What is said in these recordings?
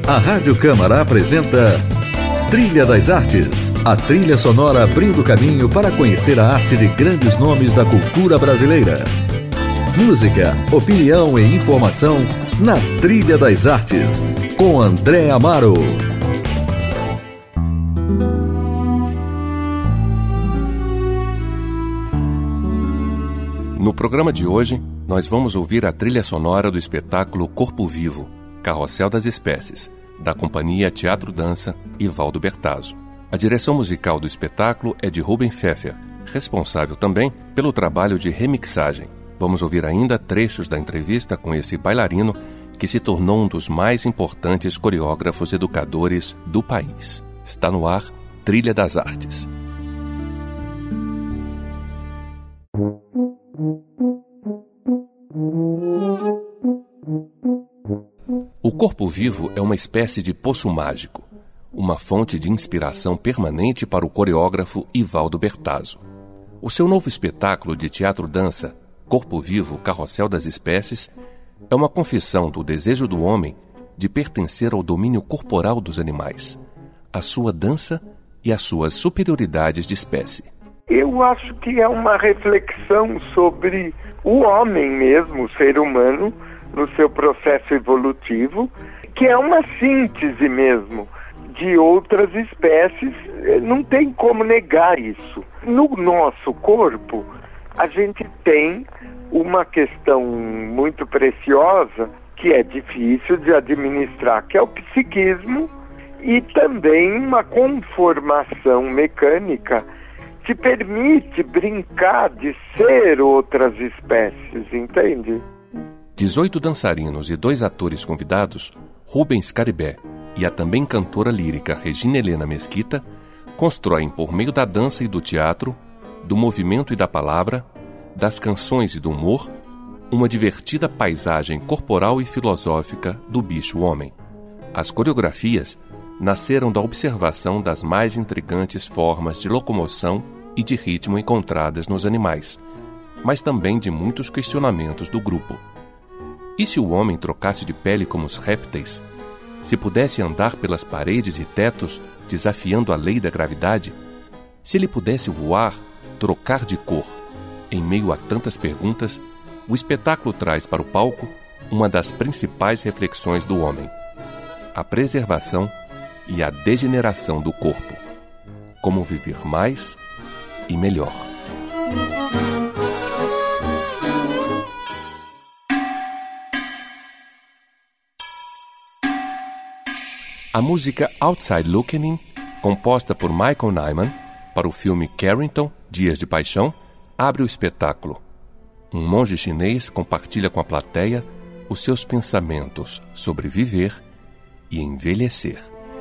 A Rádio Câmara apresenta Trilha das Artes, a trilha sonora abrindo caminho para conhecer a arte de grandes nomes da cultura brasileira. Música, opinião e informação na Trilha das Artes, com André Amaro. No programa de hoje, nós vamos ouvir a trilha sonora do espetáculo Corpo Vivo, Carrossel das Espécies, da companhia Teatro Dança e Valdo Bertazzo. A direção musical do espetáculo é de Ruben Pfeffer, responsável também pelo trabalho de remixagem. Vamos ouvir ainda trechos da entrevista com esse bailarino que se tornou um dos mais importantes coreógrafos educadores do país. Está no ar, Trilha das Artes. O Corpo Vivo é uma espécie de poço mágico, uma fonte de inspiração permanente para o coreógrafo Valdo Bertazzo. O seu novo espetáculo de teatro-dança, Corpo Vivo, Carrossel das Espécies, é uma confissão do desejo do homem de pertencer ao domínio corporal dos animais, à sua dança e às suas superioridades de espécie. Eu acho que é uma reflexão sobre o homem mesmo, o ser humano, no seu processo evolutivo, que é uma síntese mesmo de outras espécies, não tem como negar isso. No nosso corpo, a gente tem uma questão muito preciosa, que é difícil de administrar, que é o psiquismo, e também uma conformação mecânica que permite brincar de ser outras espécies, entende? 18 dançarinos e 2 atores convidados, Rubens Caribé e a também cantora lírica Regina Helena Mesquita, constroem por meio da dança e do teatro, do movimento e da palavra, das canções e do humor, uma divertida paisagem corporal e filosófica do bicho-homem. As coreografias nasceram da observação das mais intrigantes formas de locomoção e de ritmo encontradas nos animais, mas também de muitos questionamentos do grupo. E se o homem trocasse de pele como os répteis? Se pudesse andar pelas paredes e tetos, desafiando a lei da gravidade? Se ele pudesse voar, trocar de cor? Em meio a tantas perguntas, o espetáculo traz para o palco uma das principais reflexões do homem: a preservação e a degeneração do corpo. Como viver mais e melhor. A música Outside Looking In, composta por Michael Nyman para o filme Carrington, Dias de Paixão, abre o espetáculo. Um monge chinês compartilha com a plateia os seus pensamentos sobre viver e envelhecer.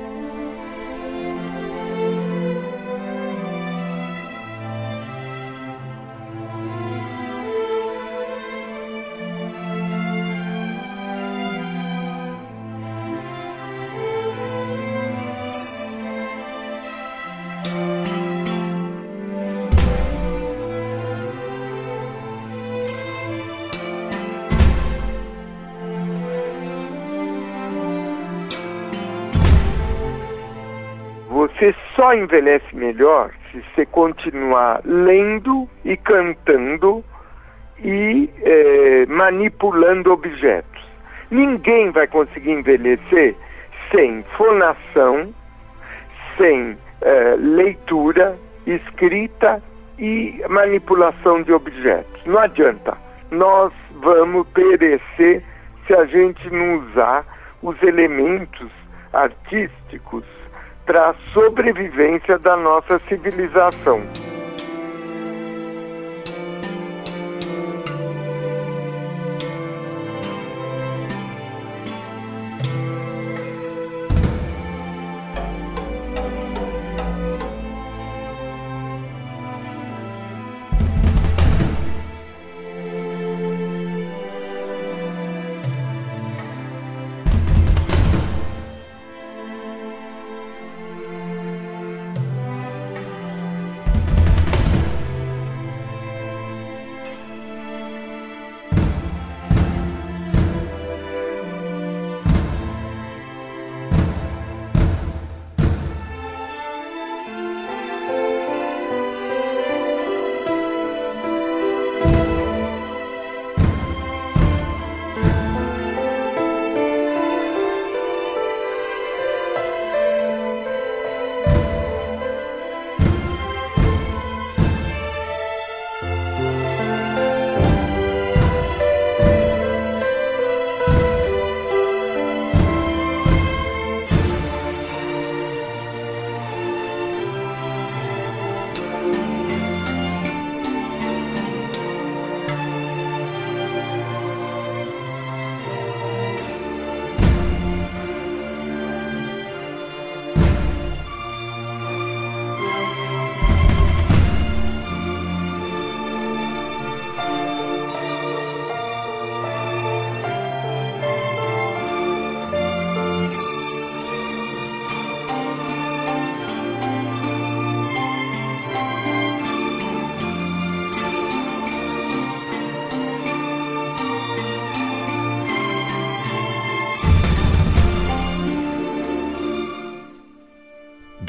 Você só envelhece melhor se você continuar lendo e cantando e manipulando objetos. Ninguém vai conseguir envelhecer sem fonação, sem leitura, escrita e manipulação de objetos. Não adianta. Nós vamos perecer se a gente não usar os elementos artísticos para a sobrevivência da nossa civilização.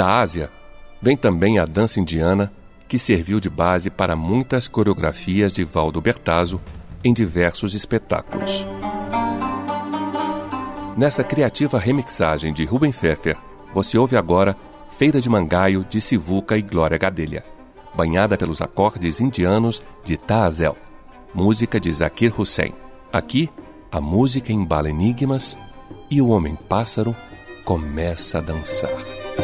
Da Ásia, vem também a dança indiana, que serviu de base para muitas coreografias de Valdo Bertazzo em diversos espetáculos. Nessa criativa remixagem de Ruben Pfeffer, você ouve agora Feira de Mangaio de Sivuca e Glória Gadelha, banhada pelos acordes indianos de Tazel, música de Zakir Hussain. Aqui, a música embala enigmas e o homem-pássaro começa a dançar.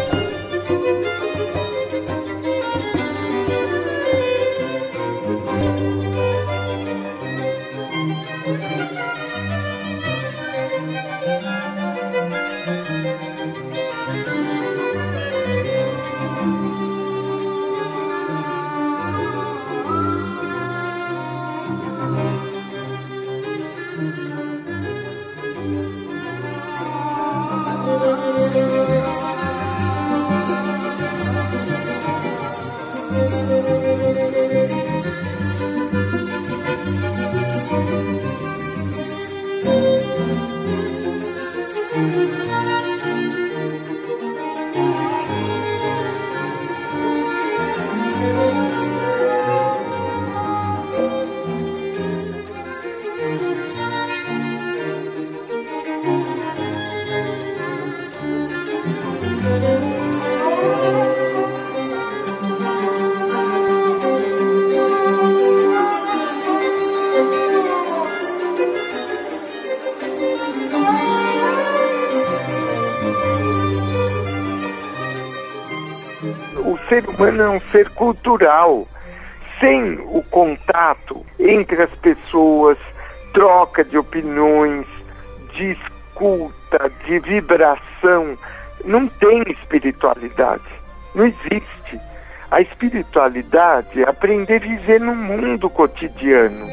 O ser humano é um ser cultural. Sem o contato entre as pessoas, troca de opiniões, de escuta, de vibração, não tem espiritualidade. Não existe. A espiritualidade é aprender a viver no mundo cotidiano.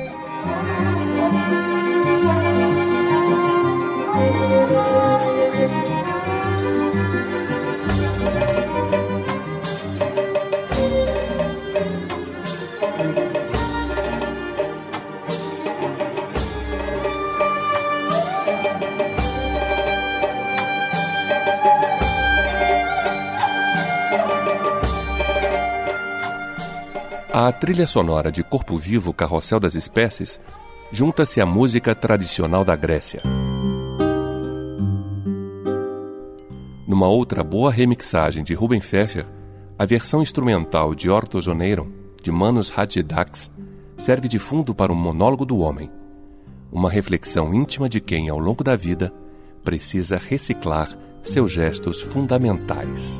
À trilha sonora de Corpo Vivo, Carrossel das Espécies, junta-se a música tradicional da Grécia. Numa outra boa remixagem de Ruben Pfeffer, a versão instrumental de Orthos Oneiron, de Manos Hadjidaques, serve de fundo para o monólogo do homem, uma reflexão íntima de quem, ao longo da vida, precisa reciclar seus gestos fundamentais.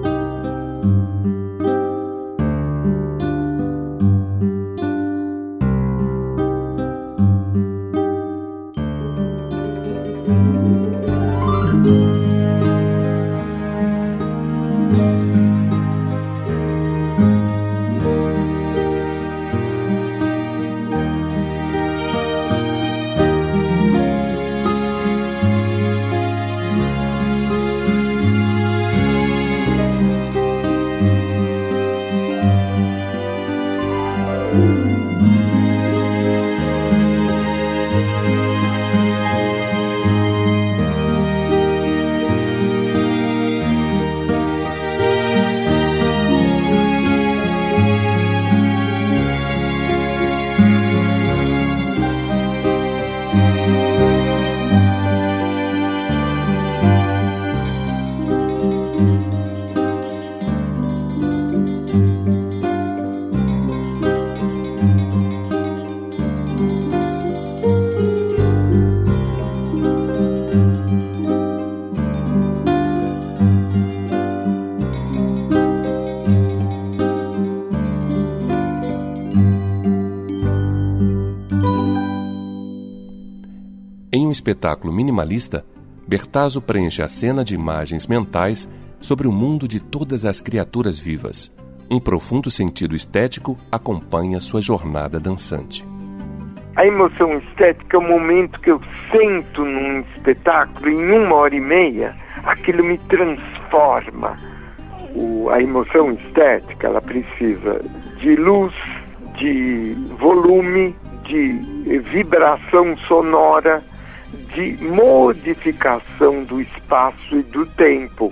Em um espetáculo minimalista, Bertazzo preenche a cena de imagens mentais sobre o mundo de todas as criaturas vivas. Um profundo sentido estético acompanha sua jornada dançante. A emoção estética é o momento que eu sento num espetáculo e em 1h30, aquilo me transforma. A emoção estética, ela precisa de luz, de volume, de vibração sonora, de modificação do espaço e do tempo.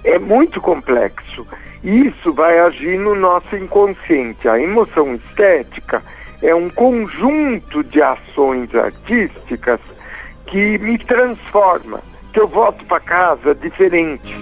é muito complexo. Isso vai agir no nosso inconsciente. A emoção estética é um conjunto de ações artísticas que me transforma, que eu volto para casa diferente.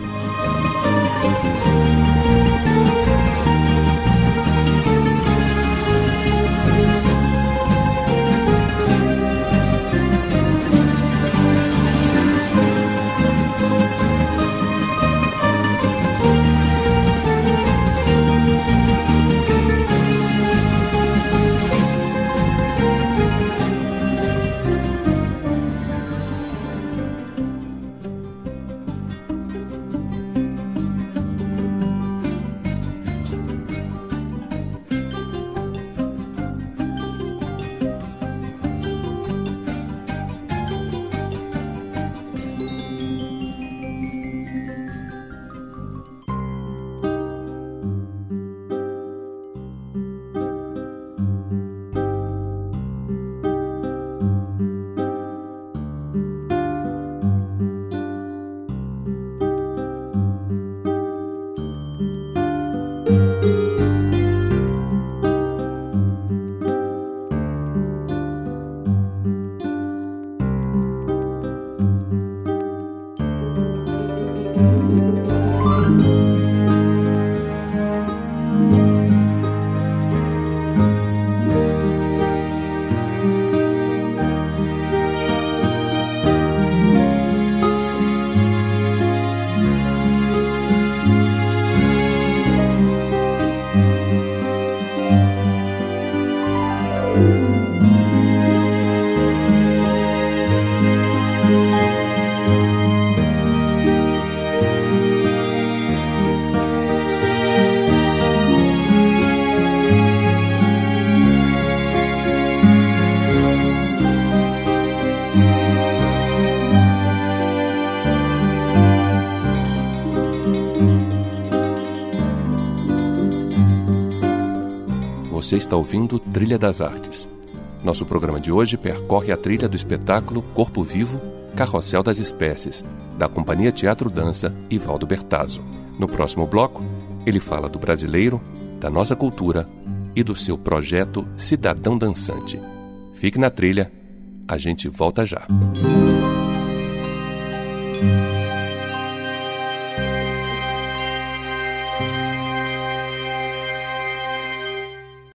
Você está ouvindo Trilha das Artes. Nosso programa de hoje percorre a trilha do espetáculo Corpo Vivo, Carrossel das Espécies, da Companhia Teatro Dança Ivaldo Bertazzo. No próximo bloco, ele fala do brasileiro, da nossa cultura e do seu projeto Cidadão Dançante. Fique na trilha, a gente volta já.